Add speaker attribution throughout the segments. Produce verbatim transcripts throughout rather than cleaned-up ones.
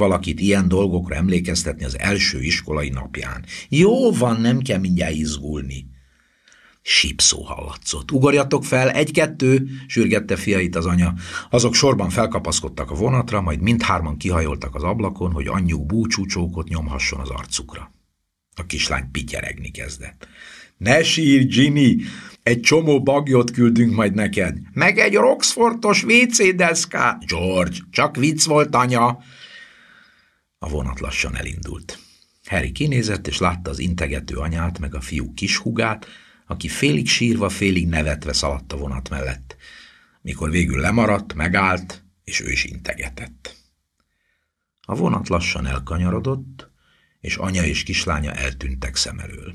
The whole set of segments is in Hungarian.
Speaker 1: valakit ilyen dolgokra emlékeztetni az első iskolai napján. Jó van, nem kell mindjárt izgulni. Sípszó hallatszott. Ugorjatok fel, egy-kettő, sürgette fiait az anya. Azok sorban felkapaszkodtak a vonatra, majd mindhárman kihajoltak az ablakon, hogy anyjuk búcsúcsókot nyomhasson az arcukra. A kislány pityeregni kezdett. Ne sírj, Ginny! Egy csomó bagyot küldünk majd neked. Meg egy Roxfortos vé cé deszkát. George, csak vicc volt, anya! A vonat lassan elindult. Harry kinézett, és látta az integető anyát, meg a fiú kishúgát, aki félig sírva, félig nevetve szaladt a vonat mellett. Mikor végül lemaradt, megállt, és ő is integetett. A vonat lassan elkanyarodott, és anya és kislánya eltűntek szem elől.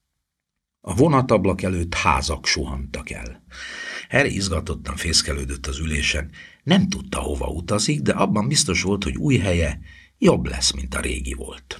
Speaker 1: A vonatablak előtt házak suhantak el. Harry izgatottan fészkelődött az ülésen. Nem tudta, hova utazik, de abban biztos volt, hogy új helye jobb lesz, mint a régi volt.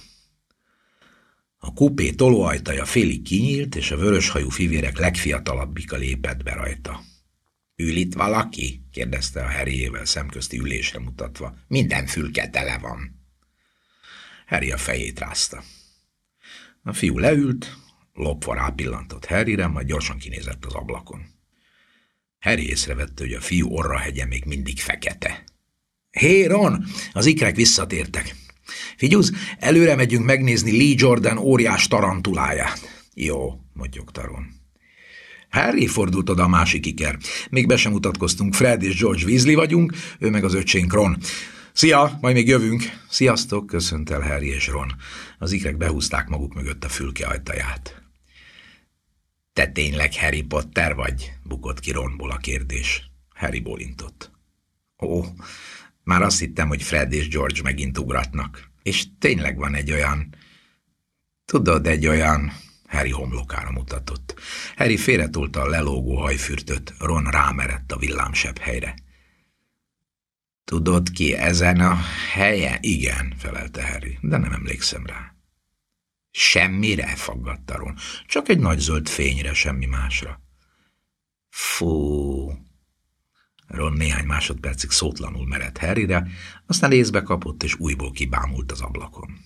Speaker 1: A kupé tolóajtaja félig kinyílt, és a vöröshajú fivérek legfiatalabbika lépett be rajta. Ül itt valaki? kérdezte a Harryével szemközti ülésre mutatva. Minden fülke tele van. Harry a fejét rázta. A fiú leült, lopva rápillantott Harryre, majd gyorsan kinézett az ablakon. Harry észrevette, hogy a fiú orrahegye még mindig fekete. Hé, Ron! Az ikrek visszatértek. Figyelj, előre megyünk megnézni Lee Jordan óriás tarantuláját. Jó, motyogta Ron. Harry, fordult oda a másik iker. Még be sem mutatkoztunk, Fred és George Weasley vagyunk, ő meg az öccsénk Ron. Szia, majd még jövünk. Sziasztok, köszönt el Harry és Ron. Az ikrek behúzták maguk mögött a fülke ajtaját. Te tényleg Harry Potter vagy? Bukott ki Ronból a kérdés. Harry bólintott. Ó, már azt hittem, hogy Fred és George megint ugratnak. És tényleg van egy olyan... Tudod, egy olyan... Harry homlokára mutatott. Harry félretolta a lelógó hajfürtöt, Ron rámerett a villámsebb helyre. Tudod ki ezen a helyen? Igen, felelte Harry, de nem emlékszem rá. Semmire, faggatta Ron. Csak egy nagy zöld fényre, semmi másra. Fú... Ron néhány másodpercig szótlanul merett Harryre, aztán észbe kapott, és újból kibámult az ablakon.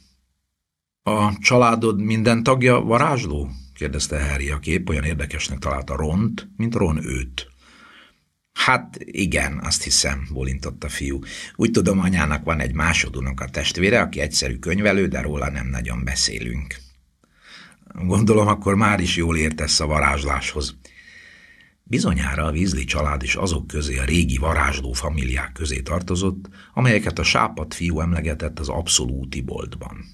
Speaker 1: A családod minden tagja varázsló? kérdezte Harry, aki épp olyan érdekesnek találta Ront, mint Ron őt. Hát igen, azt hiszem, bólintott a fiú. Úgy tudom, anyának van egy másodunoka testvére, aki egyszerű könyvelő, de róla nem nagyon beszélünk. Gondolom, akkor már is jól értesz a varázsláshoz. Bizonyára a Weasley család is azok közé a régi varázsló familiák közé tartozott, amelyeket a sápadt fiú emlegetett az abszolúti boltban.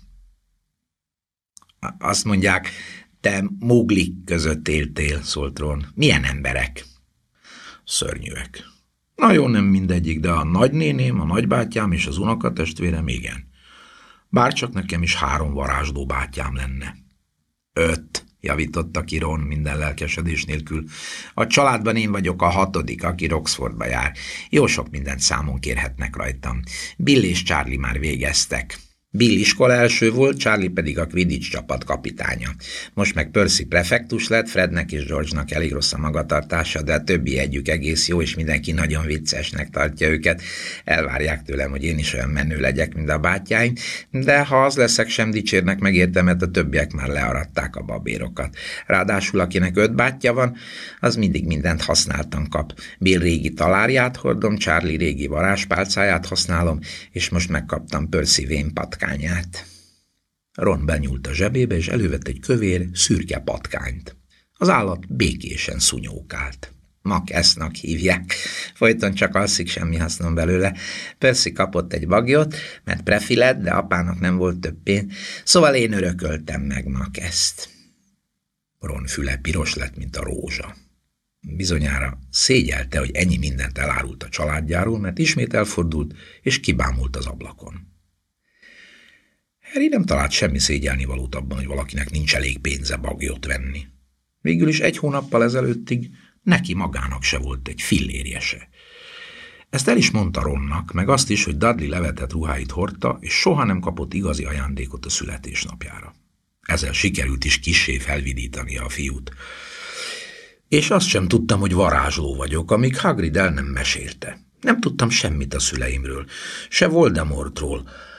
Speaker 1: Azt mondják, te Mowglik között éltél, szólt Ron. Milyen emberek? Szörnyűek. Nagyon nem mindegyik, de a nagynéném, a nagybátyám és az unokatestvérem igen. Bárcsak nekem is három varázsló bátyám lenne. Öt, javította ki Ron minden lelkesedés nélkül. A családban én vagyok a hatodik, aki Roxfordba jár. Jó sok mindent számon kérhetnek rajtam. Bill és Charlie már végeztek. Bill iskola első volt, Charlie pedig a Quidditch csapat kapitánya. Most meg Percy prefektus lett, Frednek és George-nak elég rossz a magatartása, de a többi együk egész jó, és mindenki nagyon viccesnek tartja őket. Elvárják tőlem, hogy én is olyan menő legyek, mint a bátyáim, de ha az leszek, sem dicsérnek meg érte, mert a többiek már learadták a babérokat. Ráadásul akinek öt bátyja van, az mindig mindent használtan kap. Bill régi talárját hordom, Charlie régi varázspálcáját használom, és most megkaptam Percy vén patkányát. Ron benyúlt a zsebébe, és elővett egy kövér, szürke patkányt. Az állat békésen szunyókált. Makesznak hívják. Folyton csak alszik, semmi hasznom belőle. Percy kapott egy bagyot, mert prefi lett, de apának nem volt több pénz, szóval én örököltem meg Makeszt. Ron füle piros lett, mint a rózsa. Bizonyára szégyelte, hogy ennyi mindent elárult a családjáról, mert ismét elfordult, és kibámult az ablakon. Harry nem talált semmi szégyelnivalót abban, hogy valakinek nincs elég pénze bagyot venni. Végül is egy hónappal ezelőttig neki magának se volt egy fillérje se. Ezt el is mondta Ronnak, meg azt is, hogy Dudley levetett ruháit hordta, és soha nem kapott igazi ajándékot a születésnapjára. Ezzel sikerült is kissé felvidítania a fiút. És azt sem tudtam, hogy varázsló vagyok, amíg Hagrid el nem mesélte. Nem tudtam semmit a szüleimről, se Voldemortról,